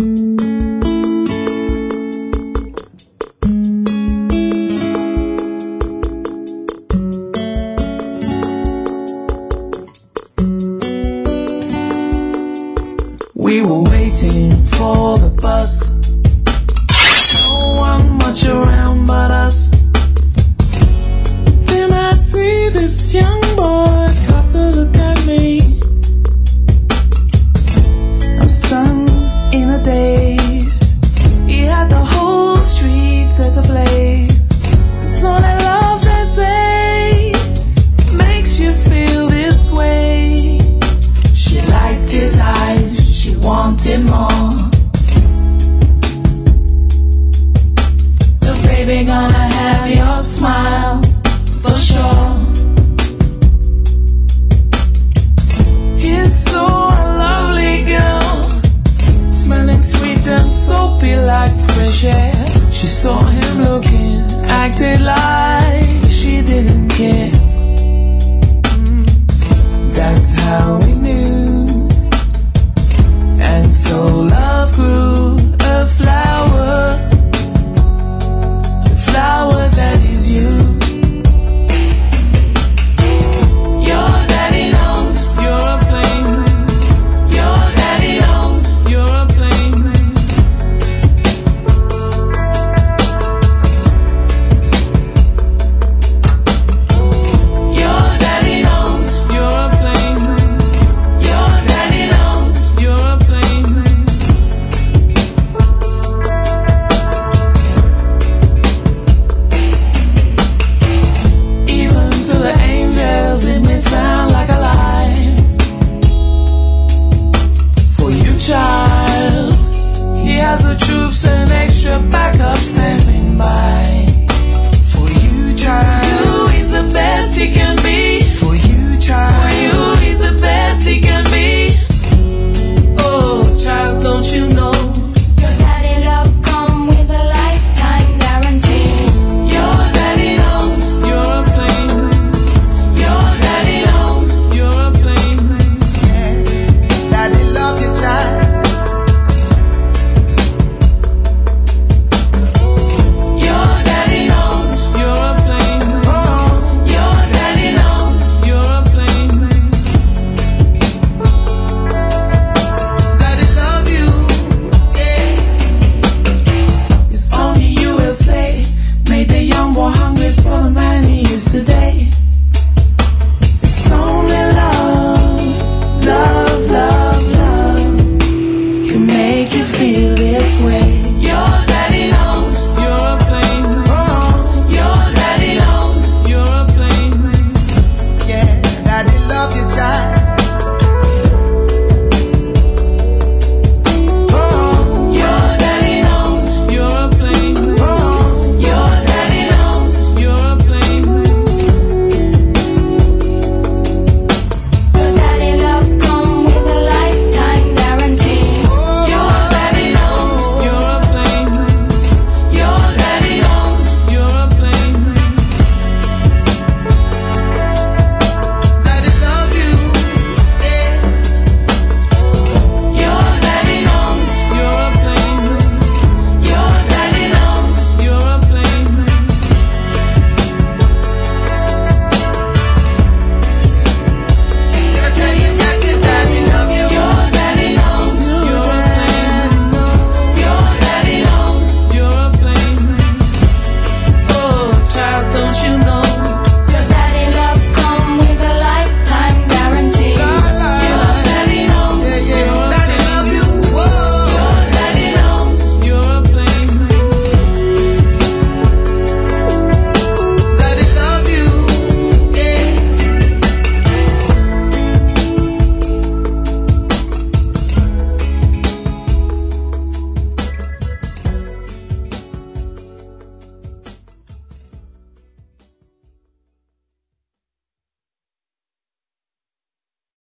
We were waiting for the bus. No one much around but us. Then I see this young boy come to look at me. I'm stunned in a daze. He had the whole street set ablaze. So that love, they say, makes you feel this way. She liked his eyes, she wanted more. But baby, gonna have your smile for sure. He's so a lovely girl, smelling sweet and soapy like fresh air. She saw him looking, acted like she didn't care. That's how we knew. And so love grew, a flower that is you. Your daddy knows you're a flame. Your daddy knows you're a flame. Your daddy knows you're a flame. Your daddy knows you're a flame. Even to the angels it may sound like a lie. For you, child, he has the troops and extra backup standing by. For you, child, he's the best he can be. For you, child, for you, he's the best he can be. Oh, child, don't you know? Your daddy love come with a lifetime guarantee. Your daddy knows you're a flame. Your daddy knows you're a flame. Daddy love you, child. Your daddy knows you're a flame. Your daddy knows you're a flame. Daddy love you. Yeah. It's only you will stay. Made the young boy hungry for the man he is today. It's only love, love, love, love can make you feel this way.